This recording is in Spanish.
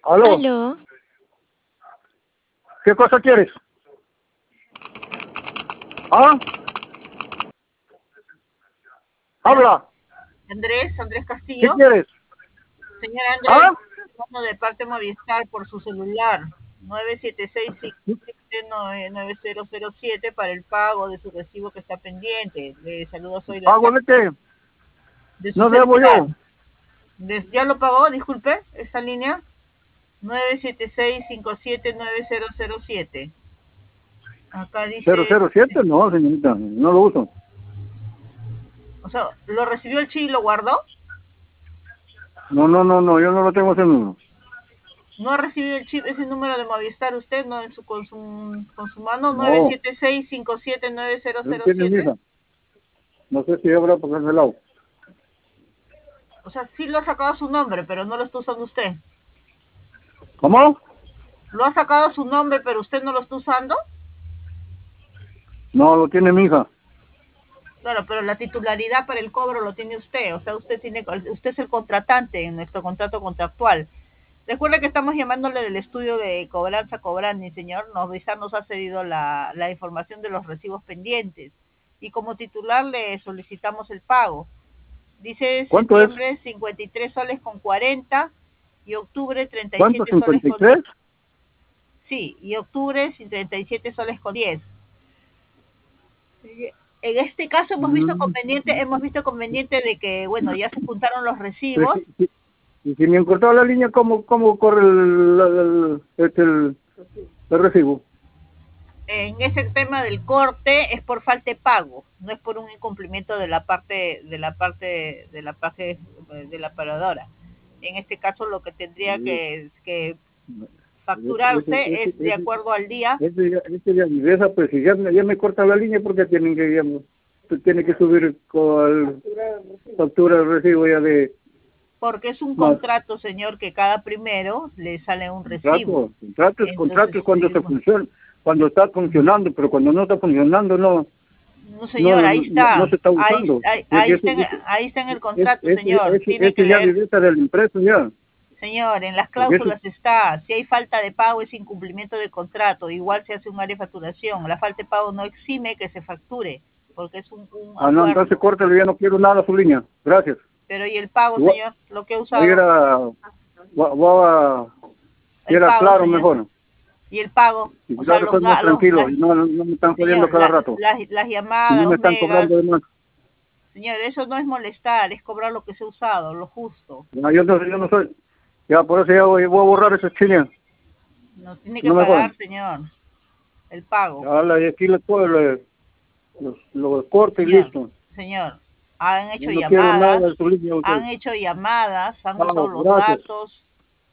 ¿Aló? Aló, ¿Qué cosa quieres? ¿Ah? Habla. Andrés ¿Qué Castillo. quieres? Señor Andrés, ¿Ah? llamo de parte Movistar por su celular 976-579007 para el pago de su recibo que está pendiente. Le saludo, soy la ¿Pago de qué? de su No debo celular. yo. ¿Ya lo pagó? Disculpe, esta línea 976-579007. Acá dice, 007, no, señorita, no lo uso. o sea, ¿lo recibió el Chi y lo guardó? No, yo no lo tengo ese número. ¿No ha recibido el chip, ese número de Movistar usted, no en su, con su mano? No, 976-579007. él tiene mi hija. No sé si habrá por ese lado. O sea, sí lo ha sacado a su nombre, pero no lo está usando usted. ¿Cómo? Lo ha sacado a su nombre, pero usted no lo está usando. No, lo tiene mi hija. Claro, pero la titularidad para el cobro lo tiene usted. O sea, usted es el contratante en nuestro contrato contractual. Recuerda que estamos llamándole del estudio de cobranza Cobrani, señor. Movistar nos ha cedido la información de los recibos pendientes. Y como titular le solicitamos el pago. Dice ¿Cuánto es? septiembre 53 soles con 40 y octubre ¿Cuánto? 37 soles con... ¿53? Sí, y octubre 37 soles con 10. En este caso hemos visto conveniente de que, bueno, ya se juntaron los Pues, recibos. y si me han cortado la línea, ¿cómo corre el recibo? En ese tema del corte es por falta de pago, no es por un incumplimiento de la pagadora. En este caso lo que tendría que facturar usted es de acuerdo al día. Ese ya ingresa, pues si ya me corta la línea porque tiene que subir con factura de recibo ya de Porque es un más. contrato, señor, que cada primero le sale un recibo. Contrato Entonces, es cuando se funciona, cuando está funcionando, pero cuando no está funcionando no, señor, ahí no está. se está usando. Ahí está en el contrato, señor. Tiene que Ese ya leer. ingresa del impreso ya. Señor, en las Porque eso, cláusulas está, si hay falta de pago es incumplimiento de contrato, igual se hace un área de facturación. La falta de pago no exime que se facture, porque es un no, acuerdo. entonces córtale, ya no quiero nada a su línea. Gracias. Pero ¿y el pago, Voy señor? Lo que he voy a ir usado. El era pago, claro señor. mejor. Y el pago, Y o sea, claro, estoy más tranquilo, y no me están jodiendo señor, cada rato. las Y llamadas, no me los están megas. cobrando de más. Señor, eso no es molestar, es cobrar lo que se ha usado, lo justo. No, yo no soy. Ya, por eso ya voy a borrar esos chilenos. No tiene que No me pagar, jodan. señor, el pago. Ya, y aquí les puedo, los corto y Señor, listo. señor, han hecho Yo no quiero nada llamadas, de su línea. han hecho llamadas, han usado Chao, los gracias. datos,